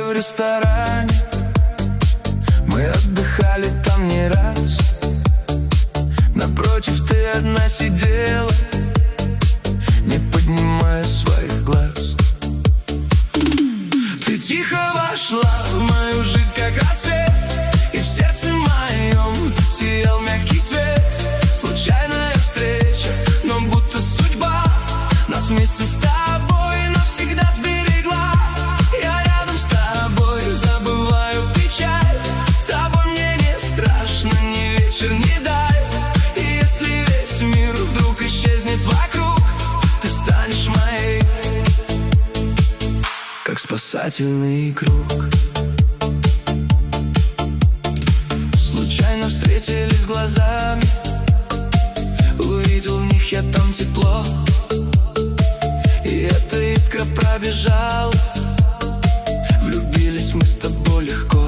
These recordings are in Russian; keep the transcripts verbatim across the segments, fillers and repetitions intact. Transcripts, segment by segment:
в ресторане. Мы отдыхали там не раз. Напротив ты одна сидела, не поднимая своих глаз. Ты тихо вошла в мою жизнь, как рассвет, и в сердце моем засиял мягкий свет. Случайная встреча, но будто судьба нас вместе с тобой навсегда сберегла. Я рядом с тобой, забываю печаль. С тобой мне не страшно ни вечер, ни даль. И если весь мир вдруг исчезнет вокруг, ты станешь моей, как спасательный круг. Случайно встретились глазами, увидел в них я там тепло, и эта искра пробежала. Влюбились мы с тобой легко.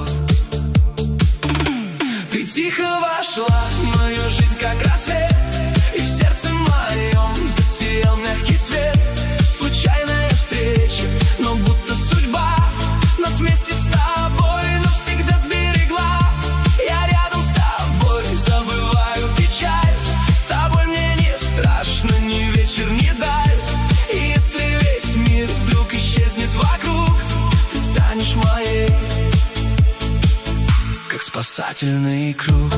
Ты тихо вошла в мою жизнь, как рассвет, и в сердце моем засиял мягкий свет. Случайная встреча, но будто судьба нас вместе с тобой навсегда сберегла. Я рядом с тобой, забываю печаль. С тобой мне не страшно ни вечер, ни даль. И если весь мир вдруг исчезнет вокруг, ты станешь моей, как спасательный круг.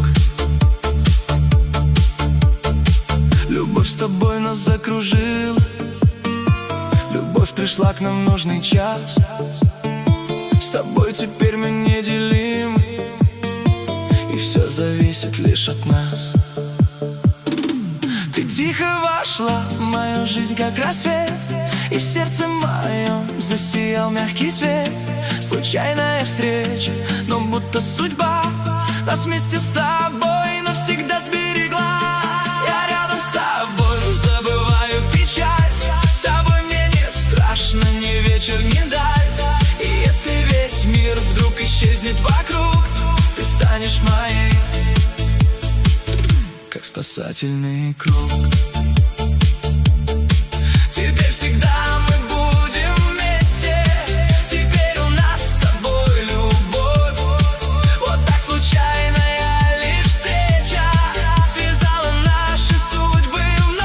Любовь с тобой нас закружила, любовь пришла к нам в нужный час. С тобой теперь мы неделимы, и все зависит лишь от нас. Ты тихо вошла в мою жизнь, как рассвет, и в сердце моем засиял мягкий свет. Случайная встреча, но будто судьба нас вместе с тобой навсегда сберегла. Я рядом с тобой, забываю печаль. С тобой мне не страшно ни вечер, ни даль. И если весь мир вдруг исчезнет вокруг, ты станешь моей, как спасательный круг. Теперь всегда мы будем вместе. Теперь у нас с тобой любовь. Вот так случайная лишь встреча связала наши судьбы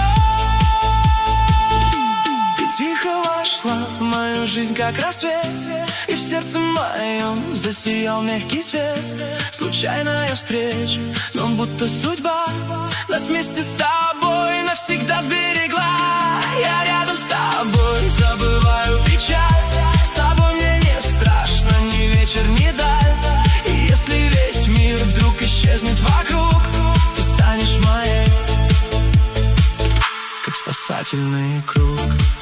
вновь. Ты тихо вошла в мою жизнь, как рассвет, и в сердце моем засиял мягкий свет. Случайная встреча, но будто судьба нас вместе с тобой навсегда сберегла. Я рядом с тобой, забываю печаль. С тобой мне не страшно ни вечер, ни даль. И если весь мир вдруг исчезнет вокруг, ты станешь моей, как спасательный круг.